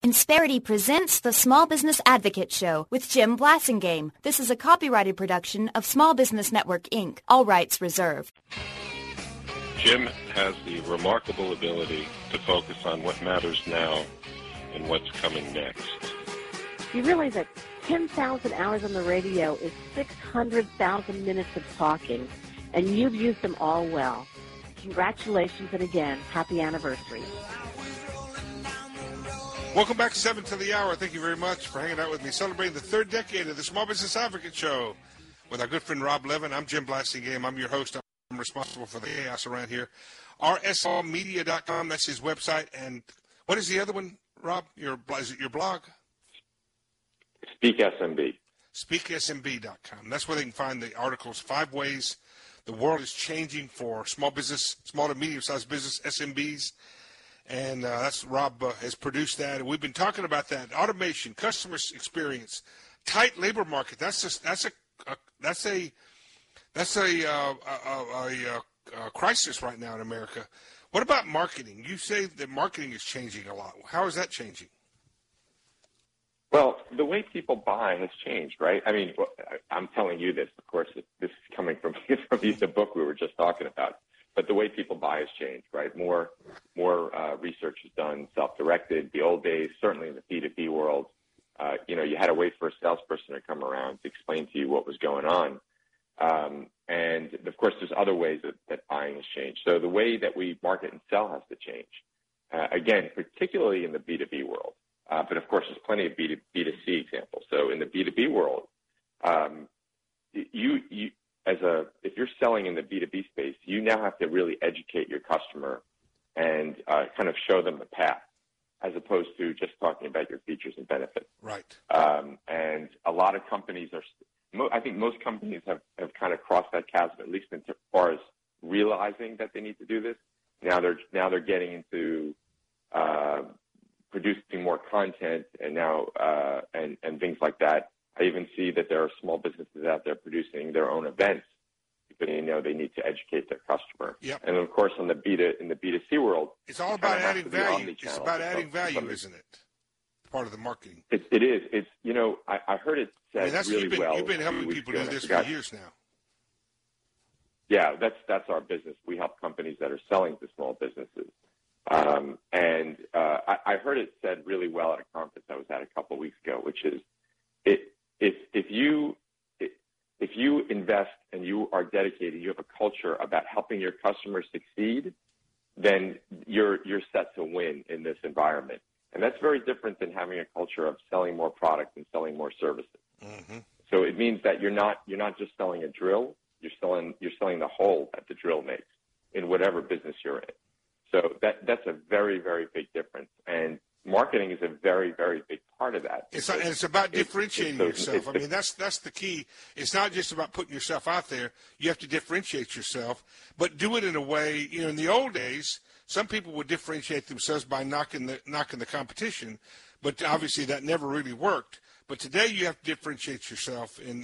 Insperity presents the Small Business Advocate Show with Jim Blasingame. This is a copyrighted production of Small Business Network, Inc., all rights reserved. Jim has the remarkable ability to focus on what matters now and what's coming next. You realize that 10,000 hours on the radio is 600,000 minutes of talking, and you've used them all well. Congratulations, and again, happy anniversary. Welcome back to 7 to the Hour. Thank you very much for hanging out with me, celebrating the third decade of the Small Business Advocate Show with our good friend Rob Levin. I'm Jim Blasingame. I'm your host. I'm responsible for the chaos around here. rslmedia.com, that's his website. And what is the other one, Rob? Is it your blog? SpeakSMB. SpeakSMB.com. That's where they can find the articles, 5 ways the world is changing for small business, small to medium-sized business, SMBs. And that's Rob has produced that, and we've been talking about that automation, customer experience, tight labor market. That's a crisis right now in America. What about marketing? You say that marketing is changing a lot. How is that changing? Well, the way people buy has changed, right? I mean, I'm telling you this, of course. This is coming from the book we were just talking about. But the way people buy has changed, right? More research is done, self-directed. The old days, certainly in the B2B world, you had to wait for a salesperson to come around to explain to you what was going on. And, of course, there's other ways that buying has changed. So the way that we market and sell has to change. Again, particularly in the B2B world. But, of course, there's plenty of B2C examples. So in the B2B world, if you're selling in the B2B space, you now have to really educate your customer and kind of show them the path, as opposed to just talking about your features and benefits. Right. And a lot of companies I think most companies have kind of crossed that chasm, at least as far as realizing that they need to do this. Now they're getting into producing more content and and things like that. I even see that there are small businesses out there producing their own events because they know they need to educate their customer. Yep. And, of course, in the B2C world, it's all about adding value. It's about adding value, isn't it? Part of the marketing. It is. It's I heard it said really well. You've been helping people do this for years now. Yeah, that's our business. We help companies that are selling to small businesses. And I heard it said really well at a conference I was at a couple of weeks ago, which is if you invest and you are dedicated, you have a culture about helping your customers succeed, then you're set to win in this environment. And that's very different than having a culture of selling more products and selling more services. Mm-hmm. So it means that you're not just selling a drill, you're selling the hole that the drill makes in whatever business you're in. So that's a very, very big difference. And marketing is a very, very big part of that. It's about differentiating yourself. I mean, that's the key. It's not just about putting yourself out there. You have to differentiate yourself, but do it in a way, in the old days, some people would differentiate themselves by knocking the competition, but obviously that never really worked. But today you have to differentiate yourself in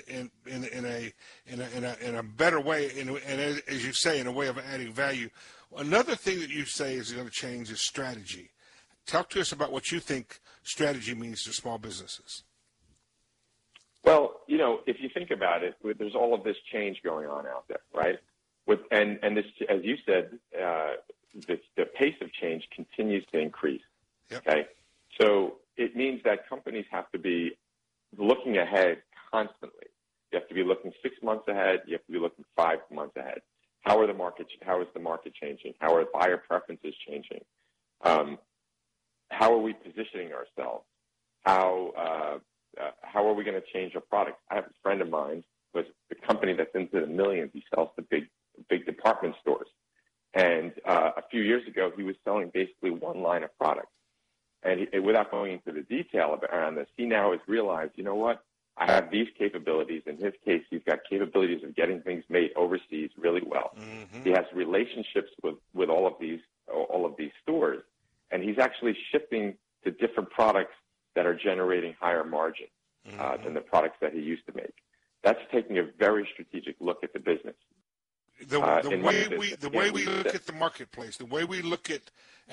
a better way, and as you say, in a way of adding value. Another thing that you say is going to change is strategy. Talk to us about what you think strategy means to small businesses. Well, if you think about it, there's all of this change going on out there, right? And this, as you said, the pace of change continues to increase. Yep. Okay, so it means that companies have to be looking ahead constantly. You have to be looking 6 months ahead. You have to be looking 5 months ahead. How is the market changing? How are buyer preferences changing? How are we positioning ourselves? How are we going to change our product? I have a friend of mine who has a company that's into the millions. He sells to big department stores. And a few years ago, he was selling basically one line of product. And without going into the detail around this, he now has realized, you know what? I have these capabilities. In his case, he's got capabilities of getting things made overseas really well. Mm-hmm. He has relationships with all of these stores, and he's actually shifting to different products that are generating higher margin than the products that he used to make. That's taking a very strategic look at the business. The way we look at the marketplace, the way we look at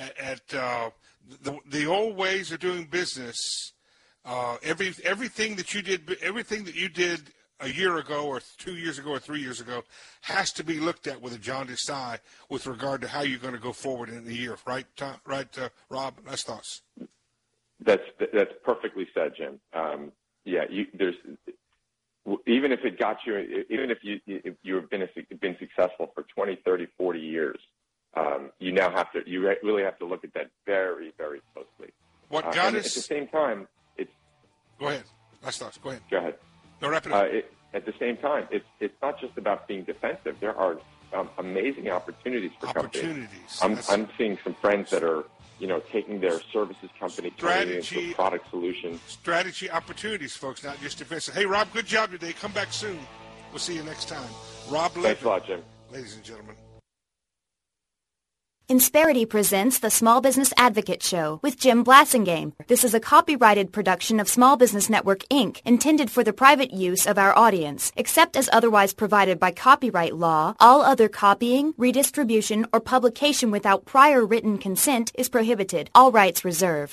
the old ways of doing business, everything that you did a year ago or 2 years ago or 3 years ago has to be looked at with a jaundiced eye with regard to how you're going to go forward in the year. Right, Rob? Last thoughts. That's perfectly said, Jim. Even if it got you, even if you've been successful for 20, 30, 40 years, you really have to look at that very, very closely. What got us at the same time, it's. Go ahead. Last thoughts. Go ahead. Go ahead. No, wrap it up. At the same time, it's not just about being defensive. There are amazing opportunities for companies. I'm seeing some friends that are, taking their services company, turning it into a product solution. Strategy opportunities, folks, not just defensive. Hey, Rob, good job today. Come back soon. We'll see you next time. Rob Levitt. Thanks a lot, Jim. Ladies and gentlemen. Insperity presents the Small Business Advocate Show with Jim Blasingame. This is a copyrighted production of Small Business Network, Inc., intended for the private use of our audience. Except as otherwise provided by copyright law, all other copying, redistribution, or publication without prior written consent is prohibited. All rights reserved.